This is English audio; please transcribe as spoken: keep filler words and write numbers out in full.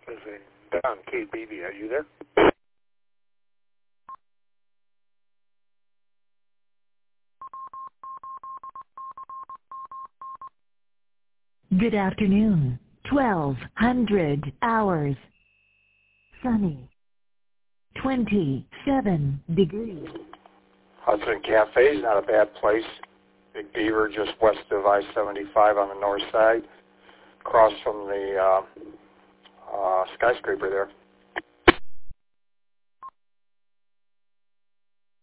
Visiting Don K B B. Are you there? Good afternoon. twelve hundred hours. Sunny. twenty-seven degrees. Hudson Cafe is not a bad place. Big Beaver, just west of I seventy-five on the north side, across from the uh, uh, skyscraper there.